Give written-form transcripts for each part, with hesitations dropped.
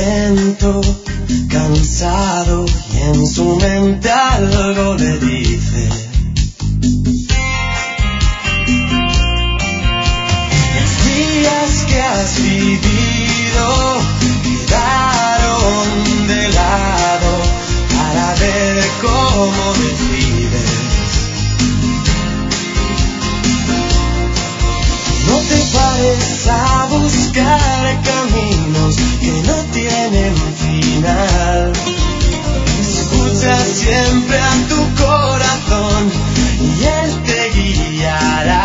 siento cansado y en su mente algo le dice. Los días que has vivido quedaron de lado para ver cómo decides. No te pares a buscar caminos que no tienen final. Escucha siempre a tu corazón y él te guiará.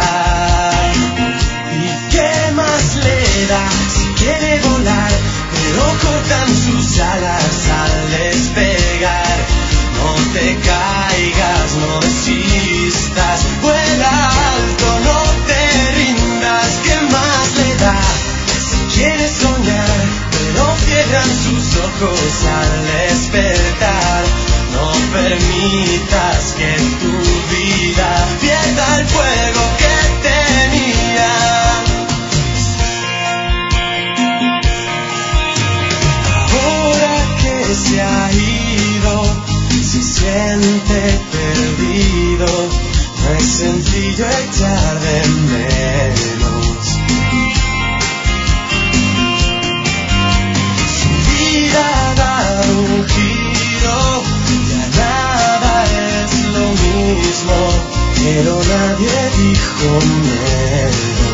¿Y qué más le da si quiere volar? Pero cortan sus alas al despegar. No te caigas, no desistas, vuela alto, no te rindas. ¿Qué más le da si quieres soñar? Pero cierran sus ojos al despertar. No permitas que tu vida pierda el fuego que tenía. Ahora que se ha ido, se siente perdido. No es sencillo echar de menos. Su vida da un giro, ya nada es lo mismo, pero nadie dijo miedo.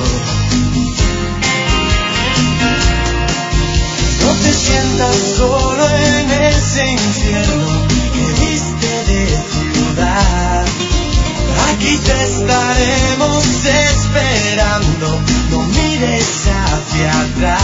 No te sientas solo en ese infierno que viste de ciudad. Aquí te estaremos esperando, no mires hacia atrás.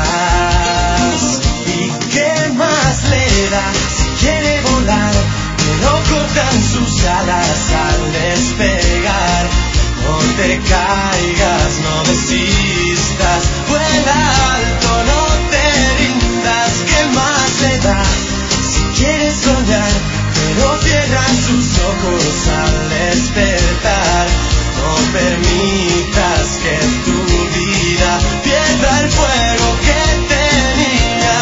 ¿Y qué más le da si quiere volar? Pero cortan sus alas al despegar. No te caigas, no desistas, vuela alto, no te rindas. ¿Qué más le da si quieres soñar? Pero cierran sus ojos al despertar. No permitas que tu vida pierda el fuego que tenía.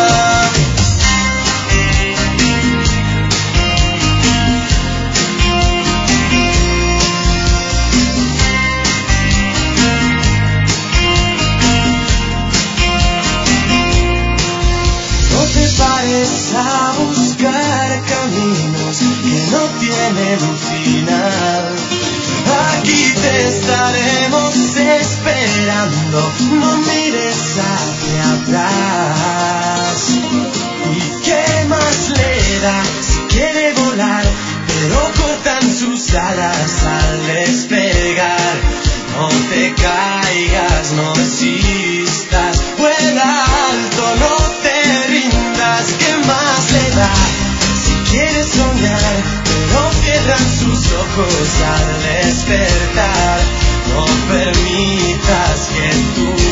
No te pares a buscar caminos que no tienen final. Aquí te estaremos esperando, no mires hacia atrás. ¿Y qué más le da si quiere volar? Pero cortan sus alas al despegar. No te caigas, no desistas, vuela alto, no te rindas. ¿Qué más le da si quieres soñar? Pero cierran sus ojos al despertar. No permitas que tu